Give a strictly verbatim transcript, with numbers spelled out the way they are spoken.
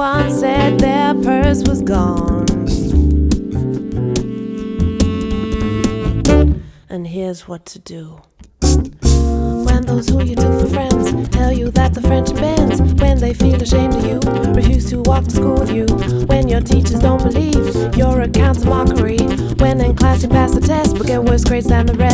Everyone said their purse was gone. And here's what to do. When those who you took for friends tell you that the friendship ends, when they feel ashamed of you, refuse to walk to school with you, when your teachers don't believe your account's a mockery, when in class you pass the test but get worse grades than the rest.